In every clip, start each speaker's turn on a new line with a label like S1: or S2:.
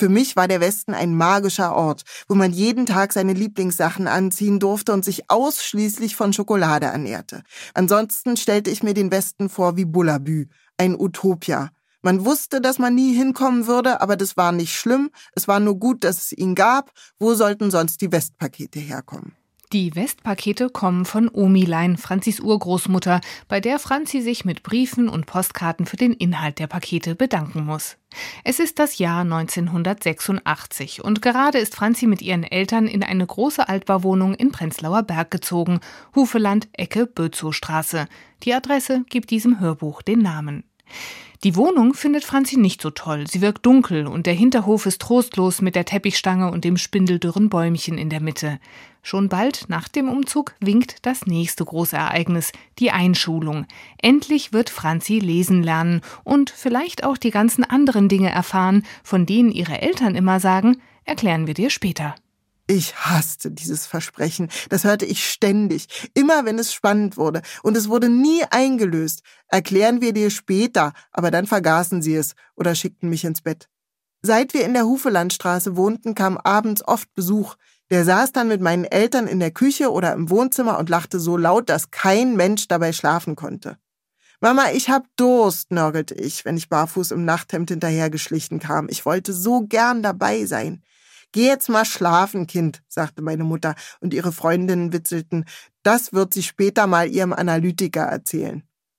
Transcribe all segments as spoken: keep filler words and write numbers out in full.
S1: Für mich war der Westen ein magischer Ort, wo man jeden Tag seine Lieblingssachen anziehen durfte und sich ausschließlich von Schokolade ernährte. Ansonsten stellte ich mir den Westen vor wie Bullabü, ein Utopia. Man wusste, dass man nie hinkommen würde, aber das war nicht schlimm. Es war nur gut, dass es ihn gab. Wo sollten sonst die Westpakete herkommen?
S2: Die Westpakete kommen von Omilein, Franzis Urgroßmutter, bei der Franzi sich mit Briefen und Postkarten für den Inhalt der Pakete bedanken muss. Es ist das Jahr neunzehnhundertsechsundachtzig und gerade ist Franzi mit ihren Eltern in eine große Altbauwohnung in Prenzlauer Berg gezogen, Hufeland, Ecke Bötzowstraße. Die Adresse gibt diesem Hörbuch den Namen. Die Wohnung findet Franzi nicht so toll. Sie wirkt dunkel und der Hinterhof ist trostlos mit der Teppichstange und dem spindeldürren Bäumchen in der Mitte. Schon bald nach dem Umzug winkt das nächste große Ereignis, die Einschulung. Endlich wird Franzi lesen lernen und vielleicht auch die ganzen anderen Dinge erfahren, von denen ihre Eltern immer sagen, erklären wir dir später.
S1: Ich hasste dieses Versprechen. Das hörte ich ständig, immer wenn es spannend wurde. Und es wurde nie eingelöst. Erklären wir dir später, aber dann vergaßen sie es oder schickten mich ins Bett. Seit wir in der Hufelandstraße wohnten, kam abends oft Besuch. Der saß dann mit meinen Eltern in der Küche oder im Wohnzimmer und lachte so laut, dass kein Mensch dabei schlafen konnte. »Mama, ich hab Durst«, nörgelte ich, wenn ich barfuß im Nachthemd hinterhergeschlichen kam. Ich wollte so gern dabei sein. »Geh jetzt mal schlafen, Kind«, sagte meine Mutter, und ihre Freundinnen witzelten, das wird sie später mal ihrem Analytiker erzählen.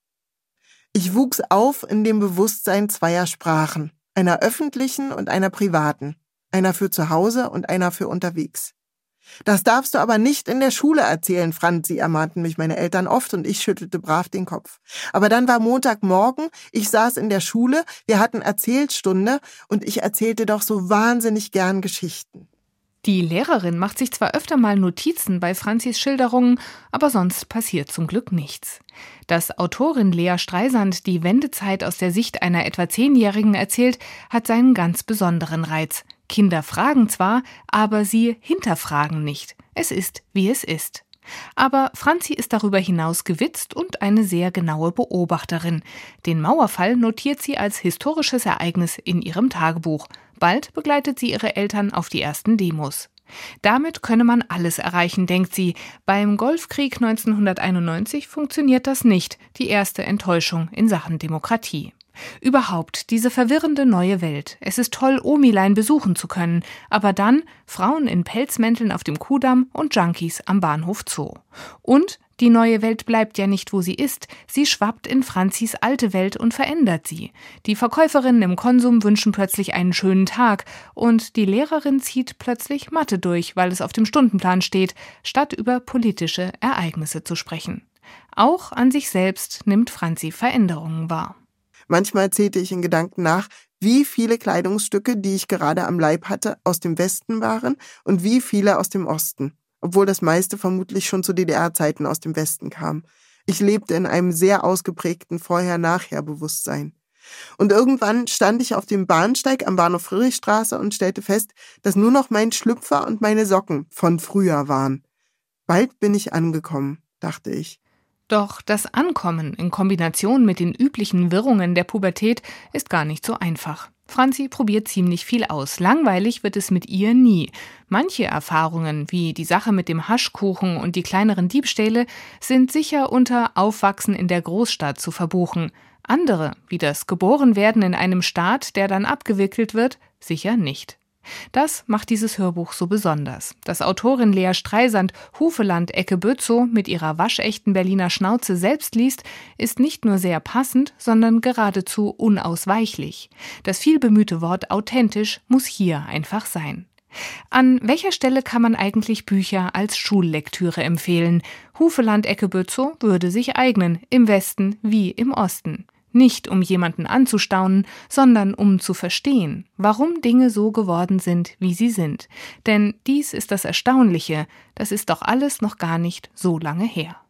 S1: Ich wuchs auf in dem Bewusstsein zweier Sprachen, einer öffentlichen und einer privaten, einer für zu Hause und einer für unterwegs. »Das darfst du aber nicht in der Schule erzählen, Franzi«, ermahnten mich meine Eltern oft und ich schüttelte brav den Kopf. Aber dann war Montagmorgen, ich saß in der Schule, wir hatten Erzählstunde und ich erzählte doch so wahnsinnig gern Geschichten.
S2: Die Lehrerin macht sich zwar öfter mal Notizen bei Franzis Schilderungen, aber sonst passiert zum Glück nichts. Dass Autorin Lea Streisand die Wendezeit aus der Sicht einer etwa Zehnjährigen erzählt, hat seinen ganz besonderen Reiz. Kinder fragen zwar, aber sie hinterfragen nicht. Es ist, wie es ist. Aber Franzi ist darüber hinaus gewitzt und eine sehr genaue Beobachterin. Den Mauerfall notiert sie als historisches Ereignis in ihrem Tagebuch. Bald begleitet sie ihre Eltern auf die ersten Demos. Damit könne man alles erreichen, denkt sie. Beim Golfkrieg neunzehnhunderteinundneunzig funktioniert das nicht, die erste Enttäuschung in Sachen Demokratie. Überhaupt diese verwirrende neue Welt. Es ist toll, Omilein besuchen zu können, aber dann Frauen in Pelzmänteln auf dem Kuhdamm und Junkies am Bahnhof Zoo. Und die neue Welt bleibt ja nicht, wo sie ist. Sie schwappt in Franzis alte Welt und verändert sie. Die Verkäuferinnen im Konsum wünschen plötzlich einen schönen Tag und die Lehrerin zieht plötzlich Mathe durch, weil es auf dem Stundenplan steht, statt über politische Ereignisse zu sprechen. Auch an sich selbst nimmt Franzi Veränderungen wahr.
S1: Manchmal zählte ich in Gedanken nach, wie viele Kleidungsstücke, die ich gerade am Leib hatte, aus dem Westen waren und wie viele aus dem Osten, obwohl das meiste vermutlich schon zu D D R-Zeiten aus dem Westen kam. Ich lebte in einem sehr ausgeprägten Vorher-Nachher-Bewusstsein. Und irgendwann stand ich auf dem Bahnsteig am Bahnhof Friedrichstraße und stellte fest, dass nur noch mein Schlüpfer und meine Socken von früher waren. Bald bin ich angekommen, dachte ich.
S2: Doch das Ankommen in Kombination mit den üblichen Wirrungen der Pubertät ist gar nicht so einfach. Franzi probiert ziemlich viel aus. Langweilig wird es mit ihr nie. Manche Erfahrungen, wie die Sache mit dem Haschkuchen und die kleineren Diebstähle, sind sicher unter Aufwachsen in der Großstadt zu verbuchen. Andere, wie das Geborenwerden in einem Staat, der dann abgewickelt wird, sicher nicht. Das macht dieses Hörbuch so besonders. Dass Autorin Lea Streisand Hufeland, Ecke Bötzow mit ihrer waschechten Berliner Schnauze selbst liest, ist nicht nur sehr passend, sondern geradezu unausweichlich. Das vielbemühte Wort authentisch muss hier einfach sein. An welcher Stelle kann man eigentlich Bücher als Schullektüre empfehlen? Hufeland, Ecke Bötzow würde sich eignen, im Westen wie im Osten. Nicht um jemanden anzustaunen, sondern um zu verstehen, warum Dinge so geworden sind, wie sie sind. Denn dies ist das Erstaunliche, das ist doch alles noch gar nicht so lange her.